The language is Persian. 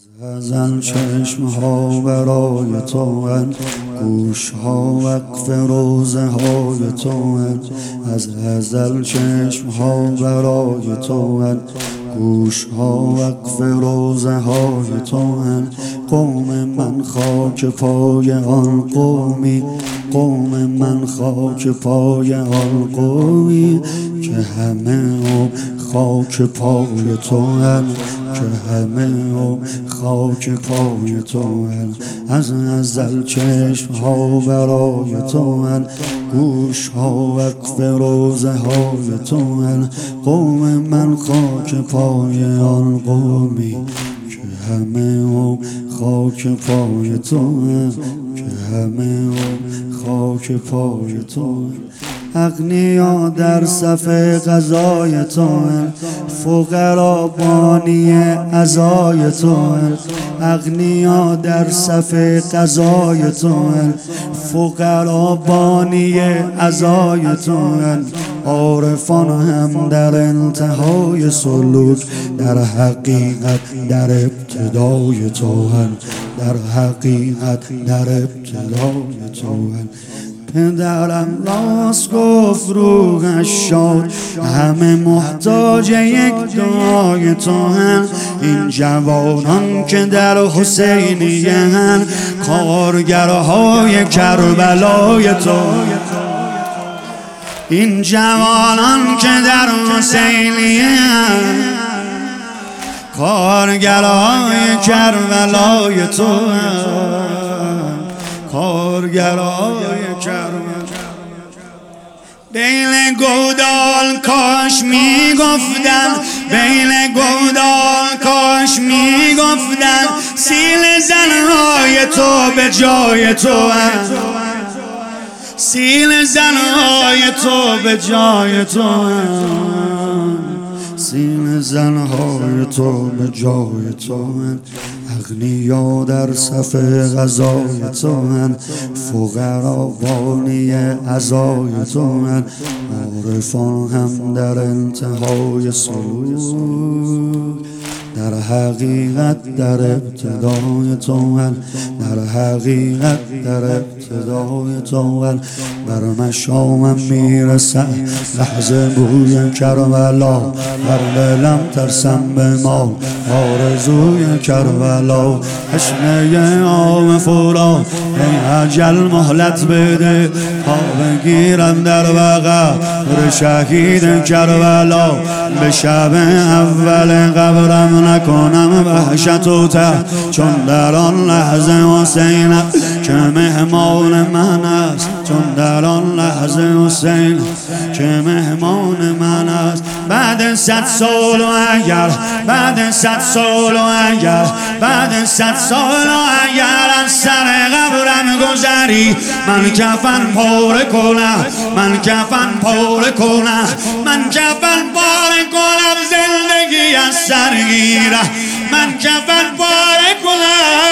ازل چشم ها برای تو هن، گوش ها وقف روزه های تو هن. از ازل چشم ها برای تو هن، گوش ها وقف روزه های تو هن. قوم من خاک پای آن قومی، قوم من خاک پای آن قومی که همه خاک پای تو هن، که همه خاک پای تو هن. از ازل چشم ها برای تو هن، گوش ها وقف روزه های تو هن. قوم من خاک پای آن قومی که همه خاک پای تو هن، که همه خاک پای تو هن. اغنیا در صف غذای تو هن، فقرا بانی عزای تو هن. اغنیا در صف غذای تو هن، فقرا بانی عزای تو هن. عارفان هم در انتهای سلوک، در حقیقت در ابتدای تو هن، در حقیقت در ابتدای تو هن. پدرم راست گفت روحش شاد، همه محتاج یک دعای تو هن. این جوانان که در حسینیه هن، کارگرهای کربلای تو. این جوانان که در حسینیه هن، کارگرهای کربلای تو هن، کارگرهای کربلا. بیل گودال کاش میگفتن، بیل گودال کاش میگفتن، سیل زنهای تو به جای تو هن، سیل زنهای تو به جای تو هن، سیل زنهای تو به جای تو هن. اغنیا در صف غذای تو هن، فقرا بانی عزای تو هن. عارفان هم در انتهای سلوک، در حقیقت در ابتدای تو هن، در حقیقت در ابتدای تو هن. بر مشامم میرسد لحظه بوی کربلا، بر دلم ترسم به ما آرزوی کربلا. تشنه آب فرات ای اجل مهلت بده، تا بگیرم در وقبر شهید کربلا. به شب اول قبرم نکنم وحشت و ترس، چون در آن لحظه حسین که مهمان من است، چون در آن لحظه حسین که مهمان من است. بعد 100 سال و اگر، بعد 100 سال و اگر، بعد 100 سال و اگر از سر قبرم گذری، من کفن پاره کنم، من کفن پاره کنم، من کفن پاره کنم، زندگی از سر گیره، من کفن پاره کنم.